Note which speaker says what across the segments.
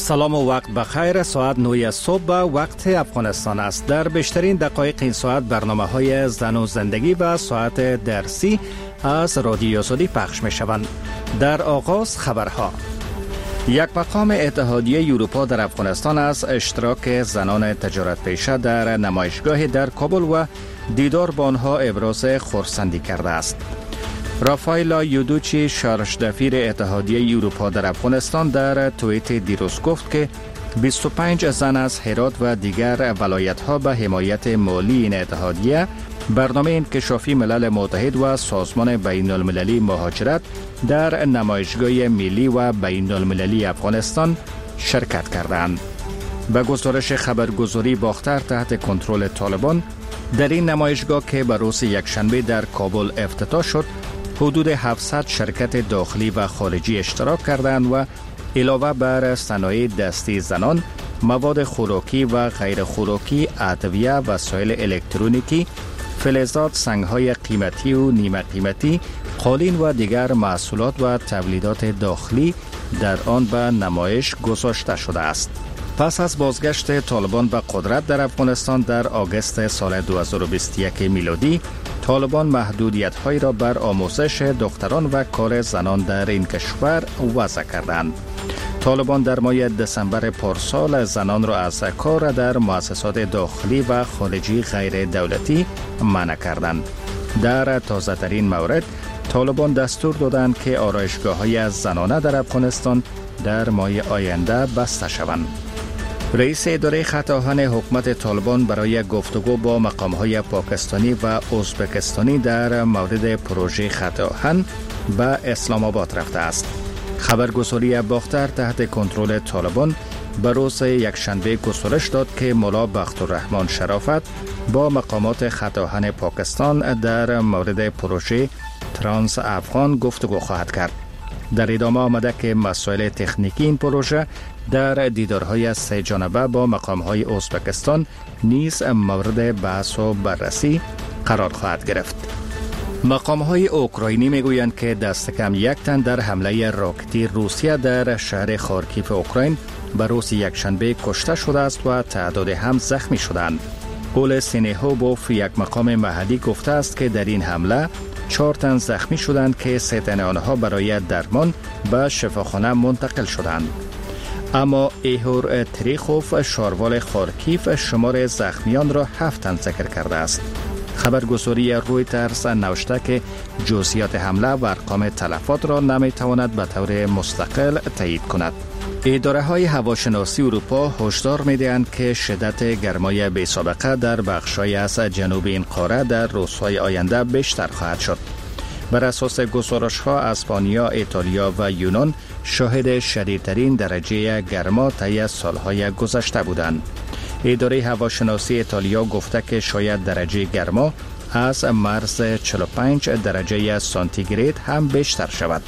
Speaker 1: سلام و وقت بخیر. ساعت 9 صبح وقت افغانستان است. در بیشترین دقایق این ساعت برنامه‌های زن و زندگی و ساعت درسی از رادیو آزادی پخش می‌شوند. در آغاز خبرها. یک مقام اتحادیه اروپا در افغانستان از اشتراک زنان تجارت پیشه در نمایشگاه در کابل و دیدار با آنها ابراز خرسندی کرده است. رافائلا یودوچی شارژدفیر اتحادیه اروپا در افغانستان در توییت دیروز گفت که 25 زن از هرات و دیگر ولایت‌ها به حمایت مالی این اتحادیه، برنامه انکشافی ملل متحد و سازمان بین المللی مهاجرت در نمایشگاه ملی و بین المللی افغانستان شرکت کردند. به گزارش خبرگزاری باختر تحت کنترل طالبان، در این نمایشگاه که به روز یکشنبه در کابل افتتاح شد، حدود 700 شرکت داخلی و خارجی اشتراک کردند و علاوه بر صنایع دستی زنان، مواد خوراکی و غیر خوراکی، ادویه، وسایل الکترونیکی، فلزات، سنگ‌های قیمتی و نیمه قیمتی، قالین و دیگر محصولات و تولیدات داخلی در آن به نمایش گذاشته شده است. پس از بازگشت طالبان به قدرت در افغانستان در آگوست سال 2021 میلادی، طالبان محدودیت‌هایی را بر آموزش دختران و کار زنان در این کشور وضع کردند. طالبان در ماه دسامبر پارسال زنان را از کار در مؤسسات داخلی و خارجی غیر دولتی منع کردند. در تازه‌ترین مورد، طالبان دستور دادند که آرایشگاه‌های زنانه در افغانستان در ماه آینده بسته شوند. رئیس اداره خط آهن حکومت طالبان برای گفتگو با مقام‌های پاکستانی و ازبکستانی در مورد پروژه خط آهن به اسلام آباد رفته است. خبرگزاری باختر تحت کنترل طالبان به روز یکشنبه گزارش داد که ملا بختالرحمن شرافت با مقامات خط آهن پاکستان در مورد پروژه ترانس افغان گفتگو خواهد کرد. در ادامه آمده که مسائل تکنیکی این پروژه در دیدارهای سه جانبه با مقام‌های ازبکستان نیز مورد بحث و بررسی قرار خواهد گرفت. مقام‌های اوکراینی میگویند که دست کم یک تن در حمله راکتی روسیه در شهر خارکیف اوکراین به روز یکشنبه کشته شده است و تعداد هم زخمی شدند. اول سینهوبوف، یک مقام محلی، گفته است که در این حمله 4 تن زخمی شدند که 3 تن آنها برای درمان به شفاخانه منتقل شدند. اما ایهور تریخوف، شاروال خارکیف، شمار زخمیان را 7 تن ذکر کرده است. خبرگزاری رویترز نوشته که جزئیات حمله و ارقام تلفات را نمیتواند به طور مستقل تایید کند. اداره‌های هواشناسی اروپا هشدار می‌دهند که شدت گرمای بی‌سابقه در بخش‌های از جنوب این قاره در روزهای آینده بیشتر خواهد شد. بر اساس گزارش‌ها، اسپانیا، ایتالیا و یونان شاهد شدیدترین درجه گرما طی سال‌های گذشته بودند. اداره هواشناسی ایتالیا گفته که شاید درجه گرما از مرز 45 درجه سانتیگراد هم بیشتر شود.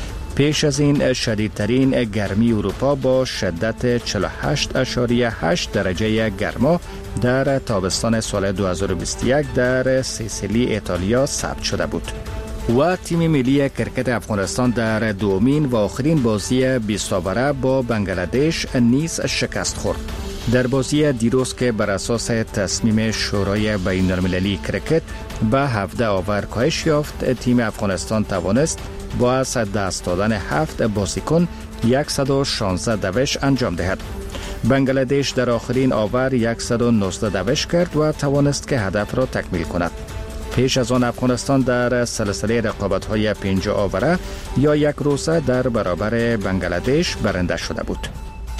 Speaker 1: پیش از این شدیدترین گرمی اروپا با شدت 48.8 درجه گرما در تابستان سال 2021 در سیسیلی ایتالیا ثبت شده بود. و تیم ملی کرکت افغانستان در دومین و آخرین بازی 20 اوره با بنگلادش نیز شکست خورد. در بازی دیروز که بر اساس تصمیم شورای بین المللی کرکت به 17 اوور کاهش یافت، تیم افغانستان توانست با از دست دادن 7 بازیکن 116 دوش انجام دهد. بنگلادش در آخرین اوور 119 دوش کرد و توانست که هدف را تکمیل کند. پیش از آن افغانستان در سلسله رقابت‌های 5 اوره یا یک روزه در برابر بنگلادش برنده شده بود.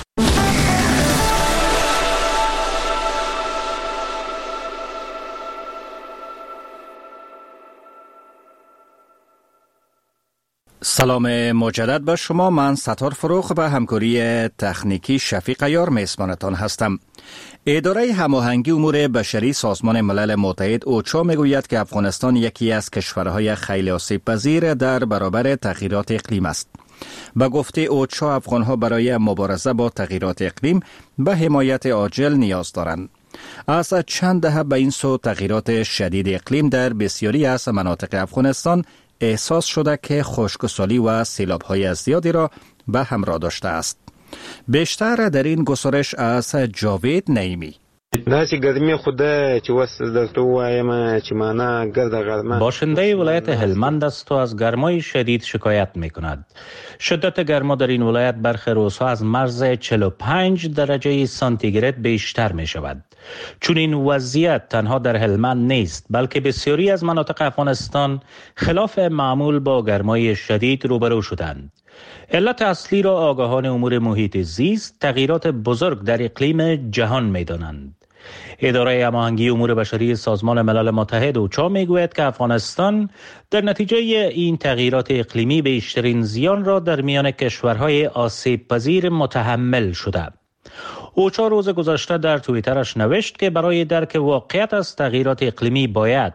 Speaker 1: سلام مجدد به شما. من ستار فروخ به همکاری تکنیکی شفیق عیار میزبانتان هستم. اداره هماهنگی امور بشری سازمان ملل متحد اوچا میگوید که افغانستان یکی از کشورهای خیلی آسیب پذیر در برابر تغییرات اقلیم است. به گفته اوچا، افغانها برای مبارزه با تغییرات اقلیم به حمایت عاجل نیاز دارند. از چند دهه به این سو تغییرات شدید اقلیم در بسیاری از مناطق افغانستان احساس شده که خشکسالی و سیلاب‌های زیادی را به همراه داشته است. بیشتر در این گزارش از جاوید نعیمی.
Speaker 2: باشنده ولایت هلمند است و از گرمای شدید شکایت می کند. شدت گرما در این ولایت برخی روزها از مرز 45 درجه سانتیگراد بیشتر می شود. چون این وضعیت تنها در هلمند نیست بلکه بسیاری از مناطق افغانستان خلاف معمول با گرمای شدید روبرو شدند. علت اصلی را آگاهان امور محیط زیست تغییرات بزرگ در اقلیم جهان می دانند. اداره هماهنگی امور بشری سازمان ملل متحد اوچا میگوید که افغانستان در نتیجه این تغییرات اقلیمی بیشترین زیان را در میان کشورهای آسیب پذیر متحمل شده. اوچا روز گذشته در توییترش نوشت که برای درک واقعیت از تغییرات اقلیمی باید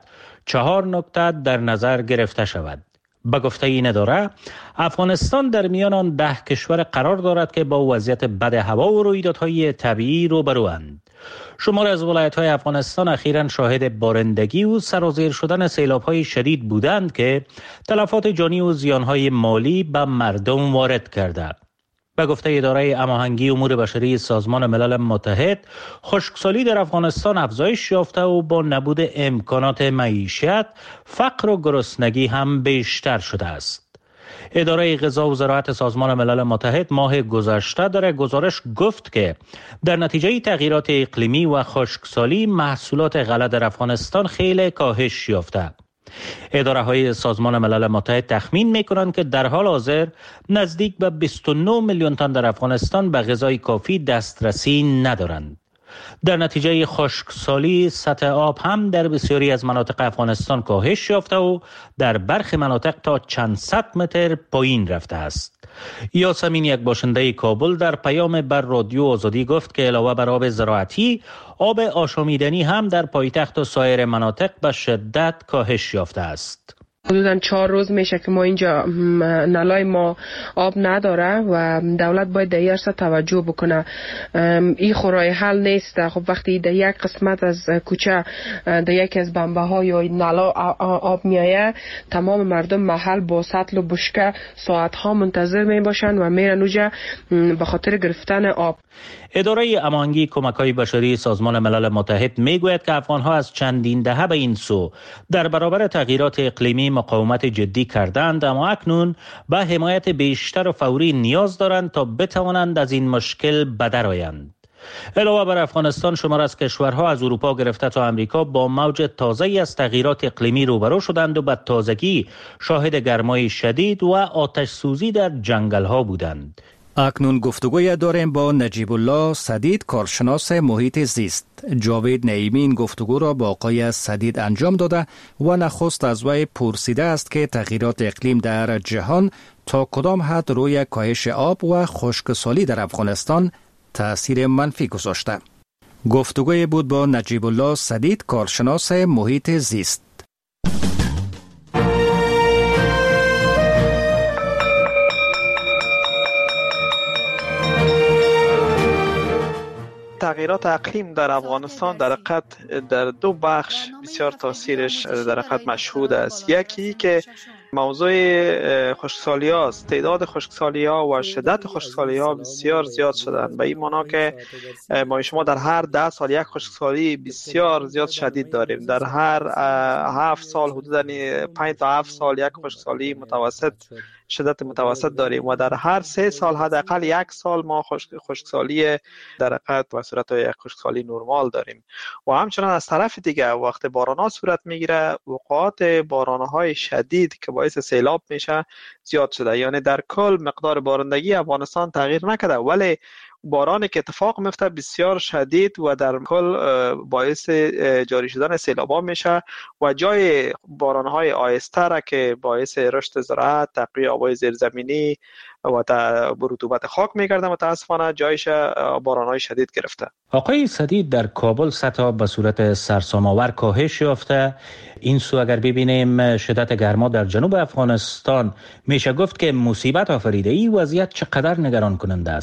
Speaker 2: 4 نکته در نظر گرفته شود. به گفته این اداره، افغانستان در میان آن 10 کشور قرار دارد که با وضعیت بد هوا و رویدادهای طبیعی روبروند. شمار از ولایت‌های افغانستان اخیراً شاهد بارندگی و سرازیر شدن سیلاب‌های شدید بودند که تلفات جانی و زیان‌های مالی به مردم وارد کرده. به گفته اداره هماهنگی امور بشری سازمان ملل متحد، خشکسالی در افغانستان افزایش یافته و با نبود امکانات معیشت، فقر و گرسنگی هم بیشتر شده است. اداره غذا و زراعت سازمان ملل متحد ماه گذشته در گزارش گفت که در نتیجه تغییرات اقلیمی و خشکسالی محصولات غله در افغانستان خیلی کاهش یافته. اداره های سازمان ملل متحد تخمین می کنند که در حال حاضر نزدیک به 29 میلیون تن در افغانستان به غذای کافی دسترسی ندارند. در نتیجه خشکسالی سطح آب هم در بسیاری از مناطق افغانستان کاهش یافته و در برخی مناطق تا چند صد متر پایین رفته است. یاسمین، یک باشنده کابل، در پیام بر رادیو آزادی گفت که علاوه بر آب زراعتی، آب آشامیدنی هم در پایتخت و سایر مناطق به شدت کاهش یافته است.
Speaker 3: حدوداً 4 روز میشه که ما اینجا نلای ما آب نداره و دولت باید در این توجه بکنه. این خورای حل نیست. خب وقتی در یک قسمت از کوچه در یکی از بمبه ها یا نلا آب میایه، تمام مردم محل با سطل و بشکه ساعت ها منتظر می باشن و میرن اونجا به خاطر گرفتن آب.
Speaker 2: اداره هماهنگی کمک‌های بشری سازمان ملل متحد میگوید که افغان‌ها از چندین دهه به این سو در برابر تغییرات اقلیمی مقاومت جدی کردند، اما اکنون به حمایت بیشتر و فوری نیاز دارند تا بتوانند از این مشکل به در آیند. علاوه بر افغانستان، شمار از کشورها از اروپا گرفته تا امریکا با موج تازه‌ای از تغییرات اقلیمی روبرو شدند و به تازگی شاهد گرمای شدید و آتش سوزی در جنگل‌ها بودند.
Speaker 1: اکنون گفتگوی داریم با نجیب الله سدید، کارشناس محیط زیست. جاوید نعیمی این گفتگو را با آقای سدید انجام داده و نخست از وی پرسیده است که تغییرات اقلیم در جهان تا کدام حد روی کاهش آب و خشکسالی در افغانستان تأثیر منفی گذاشته. گفتگوی بود با نجیب الله سدید، کارشناس محیط زیست.
Speaker 4: تغییرات اقلیم در افغانستان در 2 بخش بسیار تاثیرش در حقیقت مشهود است. یکی که موضوع خشکسالی هاست. تعداد خشکسالی ها و شدت خشکسالی ها بسیار زیاد شدن، به این معنا که ما شما در هر 10 سال یک خشکسالی بسیار زیاد شدید داریم. در هر 7 سال حدود 5 تا 7 سال یک خشکسالی متوسط، شدت متوسط داریم و در هر 3 سال حداقل 1 سال ما خشکسالی در حقیقت به صورت یک خشکسالی نرمال داریم. و همچنان از طرف دیگه وقت باران‌ها صورت میگیره، وقوعات باران‌های شدید که باعث سیلاب میشه زیاد شده. یعنی در کل مقدار بارندگی افغانستان تغییر نکرده، ولی بارانی که اتفاق میفته بسیار شدید و در کل باعث جاری شدن سیلاب‌ها میشه و جای باران‌های آهسته را که باعث رشد زراعت، تقویت آب‌های زیرزمینی و رطوبت خاک می‌گردن، متاسفانه جایش باران‌های شدید گرفته.
Speaker 2: آقای سدید، در کابل سطح آب به صورت سرسام‌آور کاهش یافته. این سو اگر ببینیم شدت گرما در جنوب افغانستان، میشه گفت که مصیبت آفریده. این وضعیت چقدر نگران کننده است؟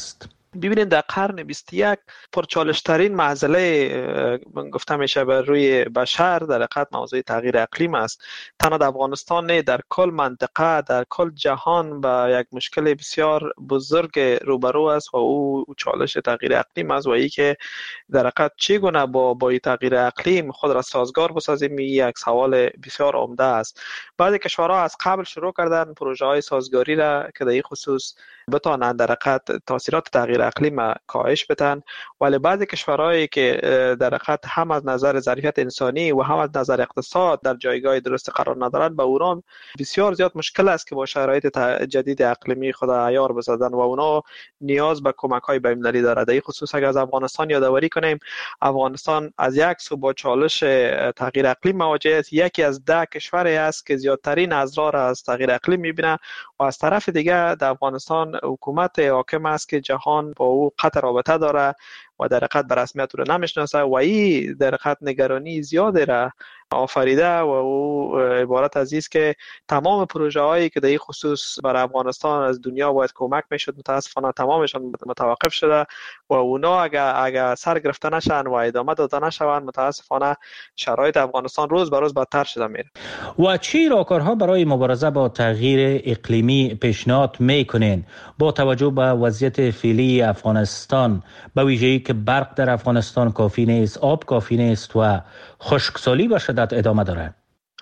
Speaker 4: ببینید در قرن 21 پرچالش ترین معضله گفته میشه بر روی بشر در حقیقت موضوع تغییر اقلیم است. تنها در افغانستان نه، در کل منطقه، در کل جهان با یک مشکل بسیار بزرگ روبرو است و او چالش تغییر اقلیم است و ای که در حقیقت چگونه با تغییر اقلیم خود را سازگار بسازیم یک سوال بسیار عمده است. بعضی کشورها از قبل شروع کردن پروژه های سازگاری را که در این خصوص بتوانند در حقیقت تاثیرات تغییر اقلیم کاهش بدن، ولی بعضی کشورهایی که در حقیقت هم از نظر ظرفیت انسانی و هم از نظر اقتصاد در جایگاه درست قرار ندارند، به اونها بسیار زیاد مشکل است که با شرایط جدید اقلیمی خود عیار بسازن و اونا نیاز به کمک‌های بین‌المللی دارد. در این خصوص اگر از افغانستان یادآوری کنیم، افغانستان از یک سو با چالش تغییر اقلیم مواجه است، یکی از 10 کشوری است که زیادترین اضرار از تغییر اقلیم می‌بینه و از طرف دیگه در افغانستان حکومت حاکم است که جهان با او قطع رابطه داره و در حقیقت به رسمیت او نمیشناسه و این در حقیقت نگرانی زیاده را آفریده و او عبارت از است که تمام پروژه هایی که در این خصوص برای افغانستان از دنیا باید کمک میشد متاسفانه تمامشان متوقف شده و اونا اگر سر گرفته نشن و ادامه داده نشوند متاسفانه شرایط افغانستان روز به روز بدتر شده میره.
Speaker 2: و چی راهکارها برای مبارزه با تغییر اقلیمی پیشنهاد میکنین با توجه به وضعیت فعلی افغانستان، به ویژه‌ای که برق در افغانستان کافی نیست، آب کافی نیست و خشکسالی به شدت ادامه دارد؟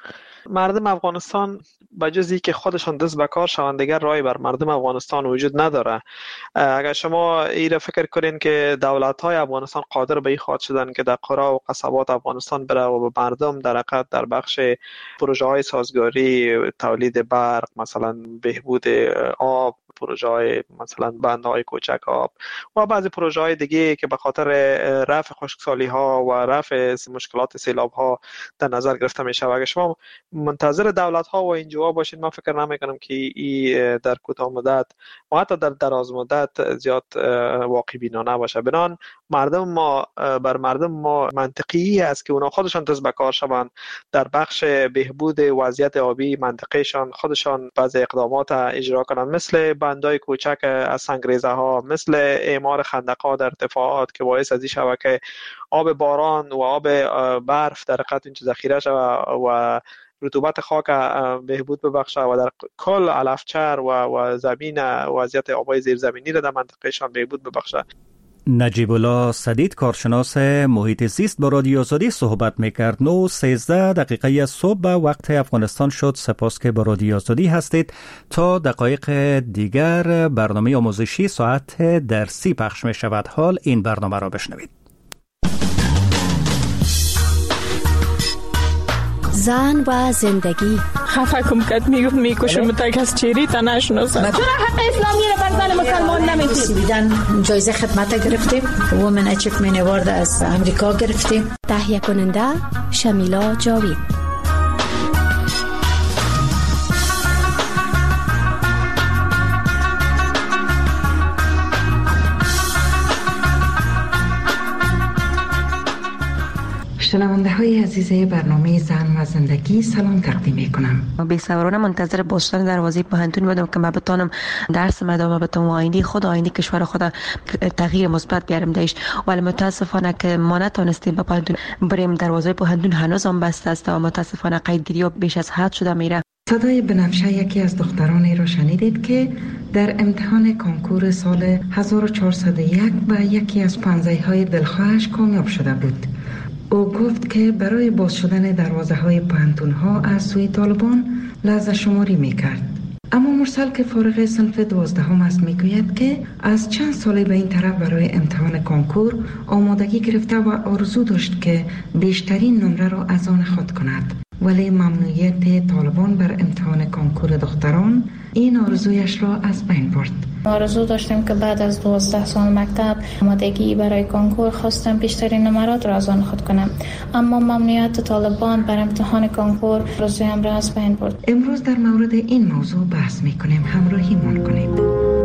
Speaker 4: مردم افغانستان بجز که خودشان دست به کار شوند دیگر راهی بر مردم افغانستان وجود نداره. اگر شما این فکر کنین که دولت‌های افغانستان قادر به این خواهد شدن که در قرى و قصبات افغانستان بره و به مردم در حقیقت در بخش پروژه‌های سازگاری، تولید برق، مثلا بهبود آب، پروژه‌های مثلا بندهای کوچک آب و بعضی پروژه‌های دیگه که به خاطر رفع خشکسالی‌ها و رفع مشکلات سیلاب‌ها در نظر گرفته میشه و اگر شما منتظر دولت‌ها و NGO باشید، من فکر نمی‌کنم که این در کوتاه مدت و حتی در دراز مدت زیاد واقع بینانه باشه. بنان مردم ما منطقی است که اونا خودشان دست به کار شوند در بخش بهبود وضعیت آبی منطقهشان، خودشان بعضی اقدامات اجرا کنند، مثل بندهای کوچک از سنگریزه ها، مثل اعمار خندق‌ها در ارتفاعات که باعث از این شود که آب باران و آب برف در حقیقت اینجا ذخیره شود و رطوبت خاک بهبود ببخشه و در کل علفچر و زمین وضعیت آبای زیرزمینی را در منطقهشان بهبود ببخشه.
Speaker 1: نجیب الله سدید، کارشناس محیط زیست، با رادیو آزادی صحبت میکرد. 9:13 صبح به وقت افغانستان شد. سپاس که با رادیو آزادی هستید. تا دقایق دیگر برنامه آموزشی ساعت درسی پخش می شود. حال این برنامه را بشنوید.
Speaker 5: زن و زندگی.
Speaker 6: خفه کم کد میکشم تک از چیری تا نشناسم.
Speaker 7: چرا حق اسلامی رو بر زن مسلمان نمیدید؟
Speaker 5: بیدن جایزه خدمت گرفتیم. وومن اچیومنت اوارد از امریکا گرفتیم. تهیه کننده شمیلا جاوید.
Speaker 8: شنونده های عزیز برنامه زن و زندگی سلام تقدیم میکنم.
Speaker 9: بی‌صبرانه منتظر باشتن دروازه پوهنتون بودم که من بتونم درس ادامه بدم و آینده کشور خود تغییر مثبت بیارم دیش، ولی متاسفانه که ما نتونستیم به پوهنتون بریم. دروازه پوهنتون هنوز هم بسته است و متاسفانه قیدگیری بیش از حد شده میره.
Speaker 8: صدای بنفشه یکی از دخترانی را شنیدید که در امتحان کنکور سال 1401 و یکی از پانزه‌های دلخواهش کامیاب شده بود. او گفت که برای باز شدن دروازه های پوهنتون ها از سوی طالبان لحظه شماری می کرد. اما مرسل که فارغ صنف 12 است می گوید که از چند سالی به این طرف برای امتحان کنکور آمادگی گرفته و آرزو داشت که بیشترین نمره را از آن خود کند، ولی ممنوعیت طالبان بر امتحان کنکور دختران این آرزویش را از بین برد.
Speaker 10: آرزو داشتیم که بعد از 12 سال مکتب آمادگی برای کنکور خواستم بیشترین نمرات را از آن خود کنم، اما ممنوعیت طالبان بر امتحان کنکور آرزویم را از بین برد.
Speaker 8: امروز در مورد این موضوع بحث می‌کنیم. همراهیمان کنید.